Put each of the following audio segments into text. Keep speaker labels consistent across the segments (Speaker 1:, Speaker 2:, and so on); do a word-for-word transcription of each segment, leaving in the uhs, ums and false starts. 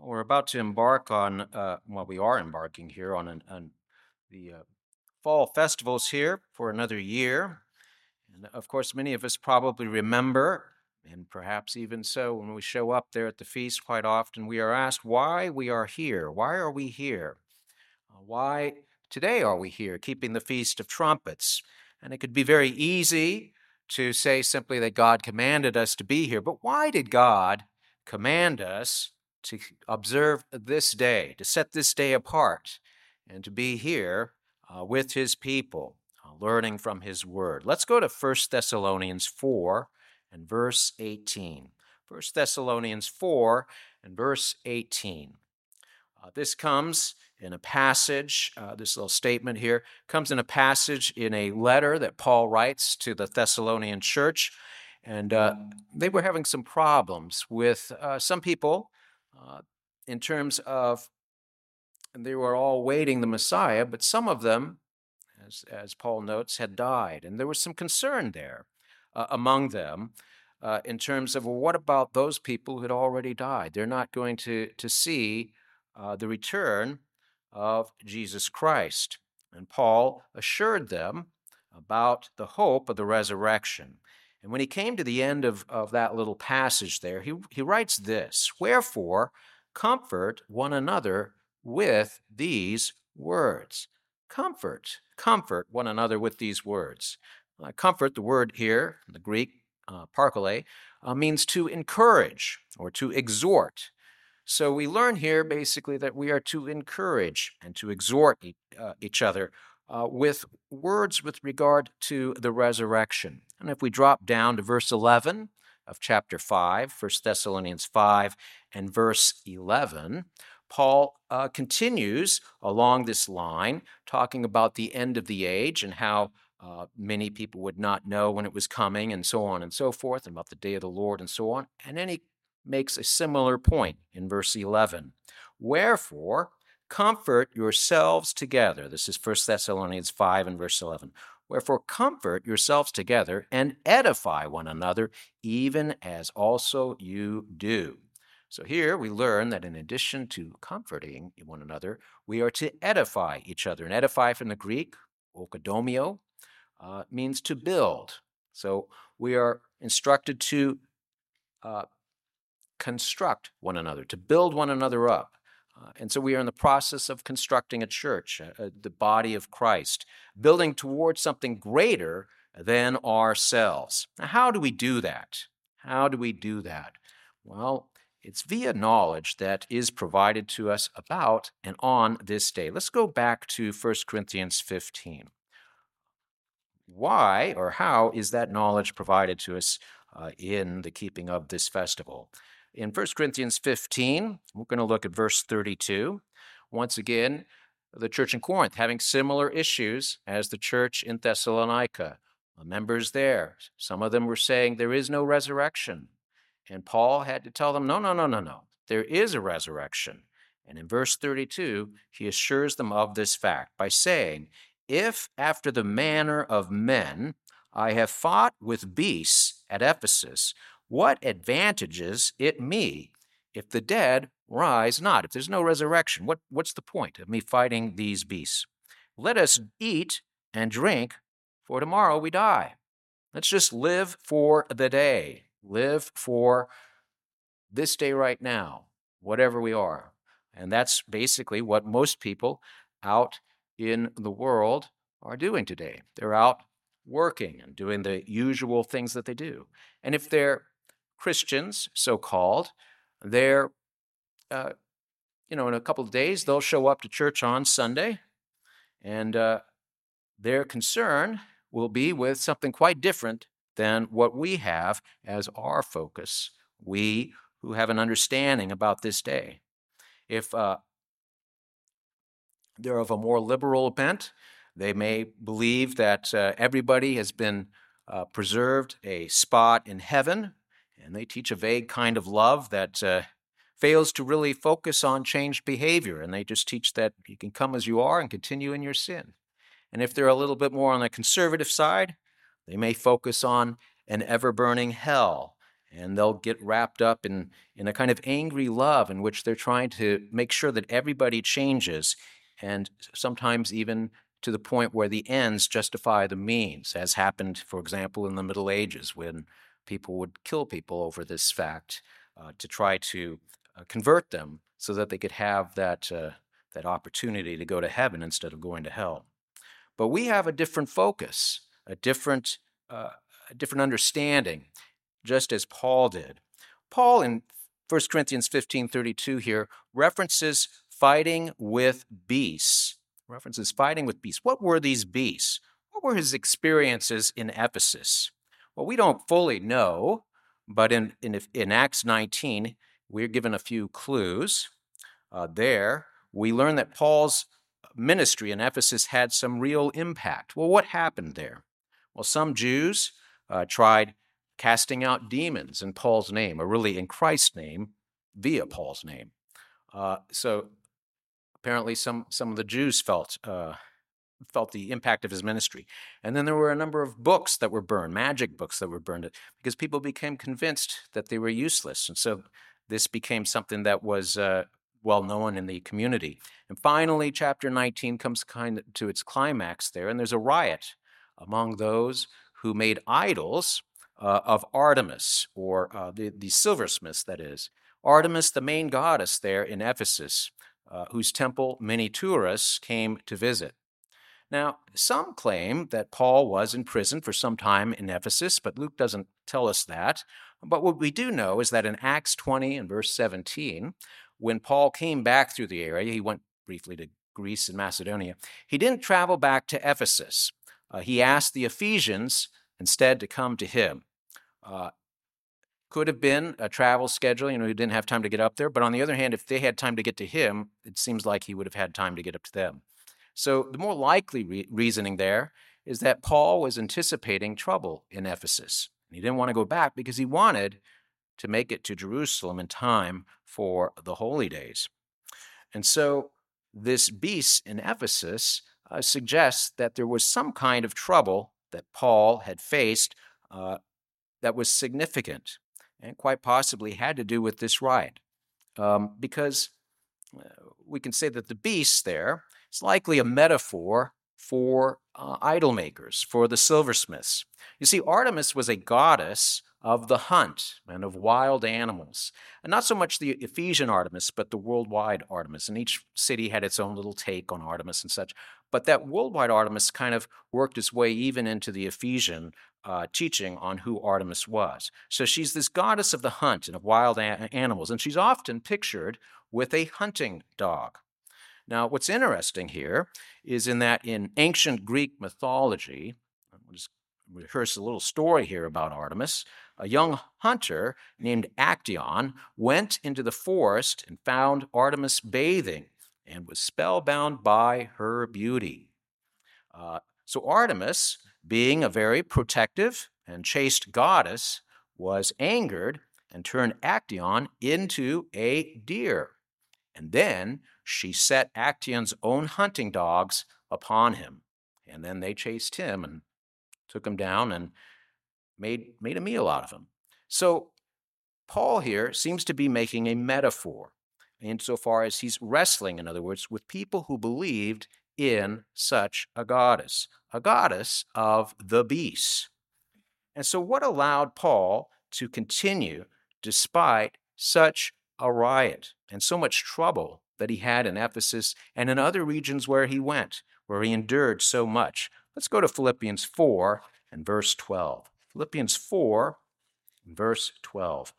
Speaker 1: We're about to embark on, uh, well, we are embarking here on, an, on the uh, fall festivals here for another year. And of course, many of us probably remember, and perhaps even so, when we show up there at the feast, quite often we are asked why we are here. Why are we here? Uh, why today are we here, keeping the Feast of Trumpets? And it could be very easy to say simply that God commanded us to be here, but why did God command us to observe this day, to set this day apart, and to be here uh, with his people, uh, learning from his word? Let's go to First Thessalonians four and verse eighteen. First Thessalonians four and verse eighteen. Uh, this comes in a passage, uh, this little statement here, comes in a passage in a letter that Paul writes to the Thessalonian church. And uh, they were having some problems with uh, some people uh, in terms of they were all waiting the Messiah, but some of them, as, as Paul notes, had died. And there was some concern there uh, among them uh, in terms of, well, what about those people who had already died? They're not going to, to see uh, the return of Jesus Christ. And Paul assured them about the hope of the resurrection. And when he came to the end of, of that little passage there, he, he writes this: "Wherefore, comfort one another with these words." Comfort, comfort one another with these words. Uh, comfort, the word here, the Greek, uh, parkale, uh, means to encourage or to exhort. So we learn here basically that we are to encourage and to exhort e- uh, each other uh, with words with regard to the resurrection. And if we drop down to verse eleven of chapter five, First Thessalonians five and verse eleven, Paul uh, continues along this line, talking about the end of the age and how uh, many people would not know when it was coming, and so on and so forth, and about the day of the Lord and so on. And then he makes a similar point in verse eleven. "Wherefore, comfort yourselves together." This is First Thessalonians five and verse eleven. "Wherefore, comfort yourselves together and edify one another, even as also you do." So here we learn that in addition to comforting one another, we are to edify each other. And edify from the Greek, oikodomio, uh, means to build. So we are instructed to uh, construct one another, to build one another up. Uh, and so we are in the process of constructing a church, uh, uh, the body of Christ, building towards something greater than ourselves. Now, how do we do that? How do we do that? Well, it's via knowledge that is provided to us about and on this day. Let's go back to First Corinthians fifteen. Why or how is that knowledge provided to us uh, in the keeping of this festival? In First Corinthians fifteen, we're going to look at verse thirty-two. Once again, the church in Corinth having similar issues as the church in Thessalonica. The members there, some of them were saying there is no resurrection. And Paul had to tell them, no, no, no, no, no. There is a resurrection. And in verse thirty-two, he assures them of this fact by saying, "If after the manner of men I have fought with beasts at Ephesus, what advantages it me if the dead rise not?" If there's no resurrection, what, what's the point of me fighting these beasts? "Let us eat and drink, for tomorrow we die." Let's just live for the day. Live for this day right now, whatever we are. And that's basically what most people out in the world are doing today. They're out working and doing the usual things that they do. And if they're Christians, so-called, they're, uh, you know, in a couple of days, they'll show up to church on Sunday, and uh, their concern will be with something quite different than what we have as our focus, we who have an understanding about this day. If uh, they're of a more liberal bent, they may believe that uh, everybody has been uh, preserved a spot in heaven, and they teach a vague kind of love that uh, fails to really focus on changed behavior, and they just teach that you can come as you are and continue in your sin. And if they're a little bit more on the conservative side, they may focus on an ever-burning hell And they'll get wrapped up in, in a kind of angry love in which they're trying to make sure that everybody changes, and sometimes even to the point where the ends justify the means, as happened, for example, in the Middle Ages, when people would kill people over this fact uh, to try to uh, convert them so that they could have that, uh, that opportunity to go to heaven instead of going to hell. But we have a different focus, a different, uh, a different understanding, just as Paul did. Paul in First Corinthians fifteen thirty-two here references fighting with beasts. References fighting with beasts. What were these beasts? What were his experiences in Ephesus? Well, we don't fully know, but in, in, in Acts nineteen, we're given a few clues. Uh, there, we learn that Paul's ministry in Ephesus had some real impact. Well, what happened there? Well, some Jews uh, tried casting out demons in Paul's name, or really in Christ's name, via Paul's name. Uh, so apparently some, some of the Jews felt, uh, felt the impact of his ministry. And then there were a number of books that were burned, magic books that were burned, because people became convinced that they were useless. And so this became something that was uh, well known in the community. And finally, chapter nineteen comes kind of to its climax there, and there's a riot among those who made idols uh, of Artemis, or uh, the, the silversmiths, that is. Artemis, the main goddess there in Ephesus, uh, whose temple many tourists came to visit. Now, some claim that Paul was in prison for some time in Ephesus, but Luke doesn't tell us that. But what we do know is that in Acts twenty and verse seventeen, when Paul came back through the area, he went briefly to Greece and Macedonia, he didn't travel back to Ephesus. Uh, he asked the Ephesians instead to come to him. Uh, could have been a travel schedule, you know, he didn't have time to get up there. But on the other hand, if they had time to get to him, it seems like he would have had time to get up to them. So the more likely re- reasoning there is that Paul was anticipating trouble in Ephesus. He didn't want to go back because he wanted to make it to Jerusalem in time for the holy days. And so this beast in Ephesus uh, suggests that there was some kind of trouble that Paul had faced uh, that was significant and quite possibly had to do with this riot. Um, because uh, we can say that the beast there is likely a metaphor for uh, idol makers, for the silversmiths. You see, Artemis was a goddess of the hunt and of wild animals. And not so much the Ephesian Artemis, but the worldwide Artemis. And each city had its own little take on Artemis and such. But that worldwide Artemis kind of worked its way even into the Ephesian uh, teaching on who Artemis was. So she's this goddess of the hunt and of wild a- animals. And she's often pictured with a hunting dog. Now, what's interesting here is in that in ancient Greek mythology, I'll just rehearse a little story here about Artemis. A young hunter named Actaeon went into the forest and found Artemis bathing and was spellbound by her beauty. Uh, so Artemis, being a very protective and chaste goddess, was angered and turned Actaeon into a deer. And then she set Actaeon's own hunting dogs upon him. And then they chased him and took him down and made, made a meal out of him. So Paul here seems to be making a metaphor insofar as he's wrestling, in other words, with people who believed in such a goddess, a goddess of the beasts. And so what allowed Paul to continue despite such a riot and so much trouble that he had in Ephesus and in other regions where he went, where he endured so much? Let's go to Philippians four and verse twelve. Philippians four, verse twelve.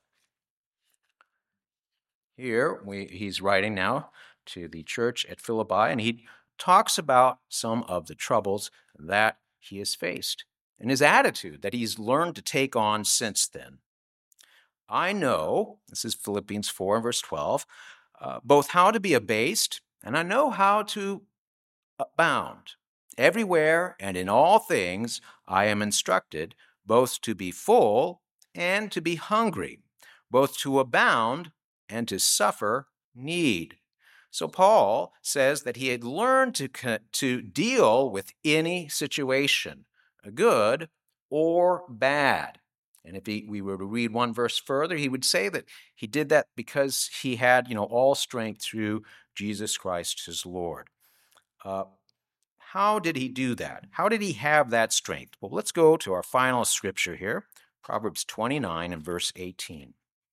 Speaker 1: Here we, he's writing now to the church at Philippi, and he talks about some of the troubles that he has faced and his attitude that he's learned to take on since then. I know, this is Philippians four, verse twelve, uh, both how to be abased, and I know how to abound. Everywhere and in all things I am instructed both to be full and to be hungry, both to abound and to suffer need. So Paul says that he had learned to, to deal with any situation, good or bad. And if he, we were to read one verse further, he would say that he did that because he had, you know, all strength through Jesus Christ, his Lord. Uh, how did he do that? How did he have that strength? Well, let's go to our final scripture here, Proverbs twenty-nine and verse eighteen.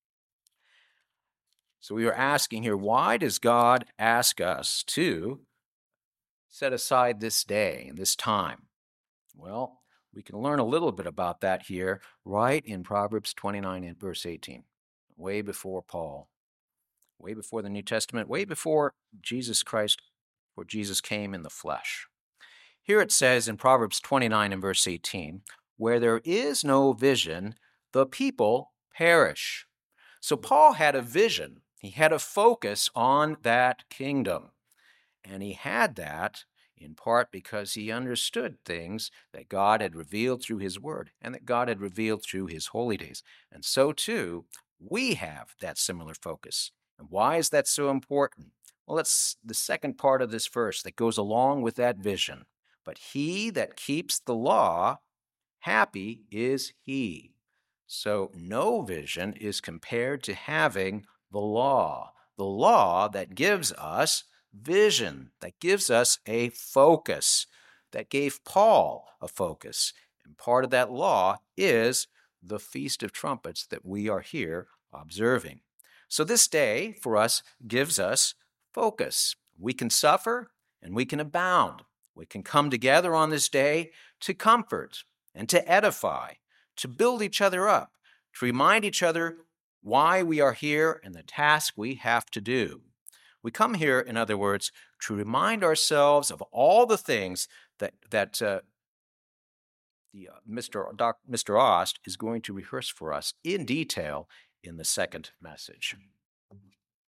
Speaker 1: So we are asking here, why does God ask us to set aside this day and this time? Well, we can learn a little bit about that here, right in Proverbs twenty-nine and verse eighteen, way before Paul, way before the New Testament, way before Jesus Christ, where Jesus came in the flesh. Here it says in Proverbs twenty-nine and verse eighteen, where there is no vision, the people perish. So Paul had a vision. He had a focus on that kingdom. And he had that in part because he understood things that God had revealed through his word and that God had revealed through his holy days. And so too, we have that similar focus. And why is that so important? Well, it's the second part of this verse that goes along with that vision. But he that keeps the law, happy is he. So no vision is compared to having the law, the law that gives us vision, that gives us a focus, that gave Paul a focus. And part of that law is the Feast of Trumpets that we are here observing. So this day for us gives us focus. We can suffer and we can abound. We can come together on this day to comfort and to edify, to build each other up, to remind each other why we are here and the task we have to do. We come here, in other words, to remind ourselves of all the things that, that uh, the, uh, Mister Doc, Mister Ost is going to rehearse for us in detail in the second message.